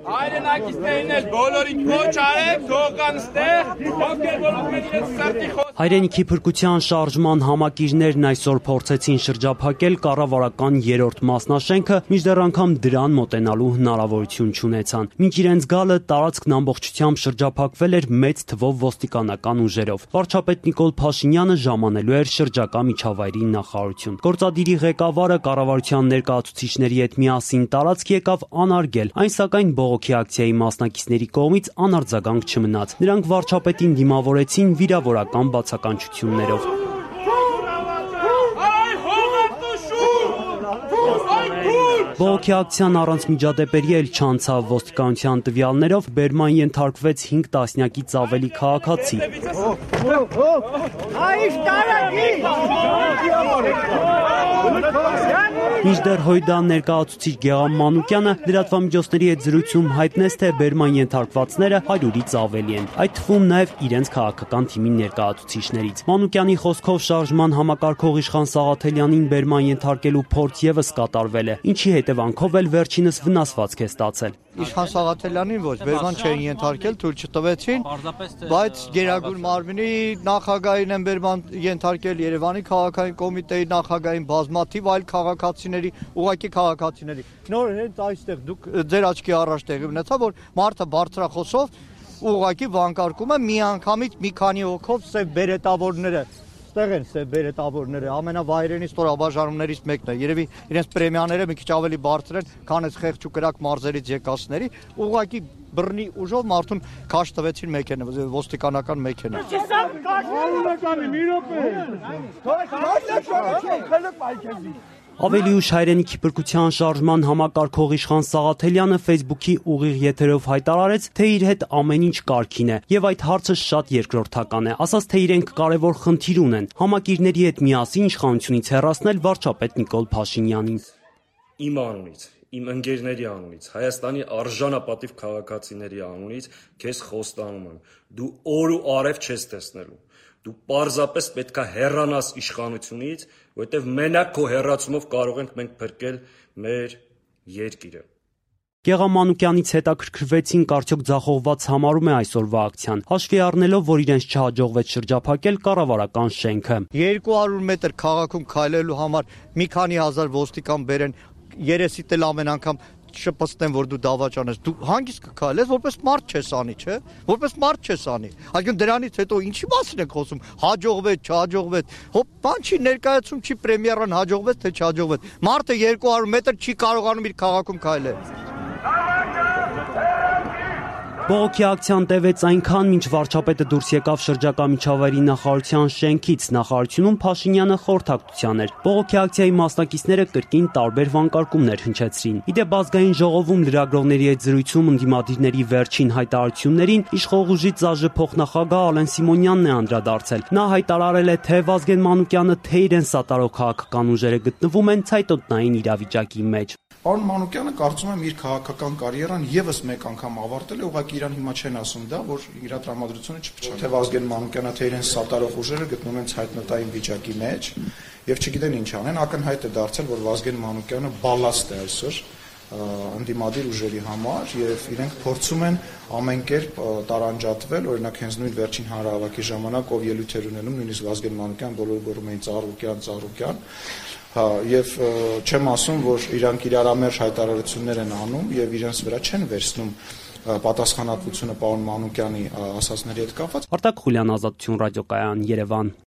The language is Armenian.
Հայրենակիցներն էլ բոլորին կոչ արեք, թողան ստեղ, ովքեր որ իրենց սրտի խոսք։ Հայրենիքի փրկության շարժման համակիրներն այսօր փորձեցին շրջափակել կառավարական 3-րդ մասնաշենքը, մինչդեռ անգամ դրան մոտենալու հնարավորություն չունեցան։ Մինչ իրենց գալը տարածքն ամբողջությամբ շրջափակվել էր մեծ թվով ոստիկանական ուժերով։ Վարչապետ Նիկոլ Փաշինյանը ժամանելու էր շրջակա միջավայրի նախարարություն։ Գործադիրի ղեկավարը կառավարության ներկայացուցիչների հետ միասին տարածք եկավ անարգել, այն սակայն բողոքի ակցիայի մասնակիցների կողմից անարձագանք չմնաց։ Նրանք վարչապետին դիմավորեցին վիրավորական բացականչություններով։ Բողոքի ակցիան առանց միջադեպերի էլ չանցավ ոստիկանության տվյալներով բերման ենթարկվեց 5 տասնյակից ավելի քաղաքացի։ Մինչդեռ Հույդան ներկայացուցիչ Գեղամ Մանուկյանը լրատվամիջոցների հետ զրույցում հայտնեց, թե բերման ենթարկվածները 100-ից ավելի են, այդ թվում նաև իրենց քաղաքական թիմի ներկայացուցիչներից։ Մանուկյանի խոսքով շարժման համակարգող Իշխան Սաղաթելյանին բերման ենթարկելու փորձ ևս կատարվել է, ինչի հետևանքով էլ վերջինս վնասվածք է ստացել։ Իշխան Սաղաթելյանին ոչ, բերման չէին ենթարկել, թույլ չտվեցին, բայց Գերագույն մարմնի նախագահին են բերման ենթարկել, Երևանի քաղաքային կոմիտեի նախագահին, բազմաթիվ այլ քաղաքացիների, ուղղակի քաղաքացիների։ Նոր հենց այստեղ դուք ձեր աչքի առաջ տեղի ունեցա, որ մարդը բարձրախոսով ուղղակի վանկարկում է միանգամից մի քանի հոգով սև բերետավորները։ Ստեղ են սև բերետավորները, ամենավայրենի ստորաբաժանումներից մեկն է։ Երևի իրենց պրեմիաները մի քիչ ավելի բարձր են, քան այս խեղճ ու կրակ մարզերից եկածների, ուղղակի բռնի ուժով մարդուն քաշ տվեցին մեքենա, ոստիկանական մեքենա։ Ավելի ուշ հայրենիքի փրկության շարժման համակարգող Իշխան Սաղաթելյանը Facebook-ի ուղիղ եթերով հայտարարեց, թե իր հետ ամեն ինչ կարգին է, եւ այդ հարցը շատ երկրորդական է, ասաց, թե իրենք կարևոր խնդիր ունեն, համակիրների հետ միասին իշխանությունից հեռացնել վարչապետ Նիկոլ Փաշինյանին։ Իմ անունից, իմ ընկերների անունից, Հայաստանի արժանապատիվ քաղաքացիների անունից քեզ խոստանում եմ, դու օր ու արև չես տեսնելու։ Դու պարզապես պետքա հեռանաս իշխանությունից, որտեվ մենակ քո հեռացումով կարող ենք մենք փրկել մեր երկիրը։ Գեղամ Մանուկյանից հետաքրքրվեցինք, արդյոք ձախողված համարում է այսօրվա ակցիան, հաշվի առնելով, որ իրենց չհաջողվեց շրջափակել կառավարական շենքը։ 200 մետր քաղաքում քայլելու համար մի քանի հազար ոստիկան բերեն, երեսիդ էլ ամեն անգամ չպստեն, որ դու դավաճան ես, դու հանգիստ կքայլես, որպես մարդ չես անի, չէ՞, որպես մարդ չես անի։ Այսինքն դրանից հետո ինչի մասին եք խոսում, հաջողվեց, չհաջողվեց, հոп, բան չի ներկայացում, չի պրեմիերան հաջողվեց, թե չհաջողվեց։ Մարդը 200 մետր չի կարողանում իր քաղաքում քայլել։ Բողոքի ակցիան տևեց այնքան, մինչ վարչապետը դուրս եկավ շրջակա միջավայրի նախարարության շենքից, նախարարությունում Փաշինյանը խորհրդակցության էր։ Բողոքի ակցիայի մասնակիցները կրկին տարբեր վանկարկումներ հնչեցրին։ Իդեպ ազգային ժողովում լրագրողների հետ զրույցում ընդդիմադիրների վերջին հայտարարություններին իշխող ուժի ԶԱԺ փոխնախագահ Ալեն Սիմոնյանն է անդրադարձել։ Նա հայտարարել է, թե Վազգեն Մանուկյանը, թե իրեն սատարող քաղաքական ուժերը գտնվում են ցայտոտնային իրավիճակի մեջ։ Պարոն Մանուկյանը կարծում եմ իր քաղաքական կարիերան եւս մեկ անգամ ավարտել է, ուղղակի իրան հիմա չեն ասում դա, որ իր տրամադրությունը չփչա։ Թե Վազգեն Մանուկյանը, թե իրեն սատարող ուժերը գտնվում են ցայտնտային վիճակի մեջ եւ չգիտեն ինչ անեն, ակնհայտ է դարձել, որ Վազգեն Մանուկյանը բալաստ է այսօր ընդդիմադիր ուժերի համար եւ իրենք փորձում են ամեն կերպ տարանջատվել, օրինակ հենց նույն վերջին հանրահավաքի ժամանակ ով ելույթեր ունենում, նույնիսկ Վազգեն Մանուկյան բոլորը գոռում էին ծառուկյան, եւ չեմ ասում, որ իրանք իրարամերժ հայտարարություններ են անում եւ իրենց վրա չեն վերցնում պատասխանատվությունը պարոն Մանուկյանի ասածների հետ կապված։ Արտակ Խուլյան, Ազատություն ռադիոկայան, Երևան։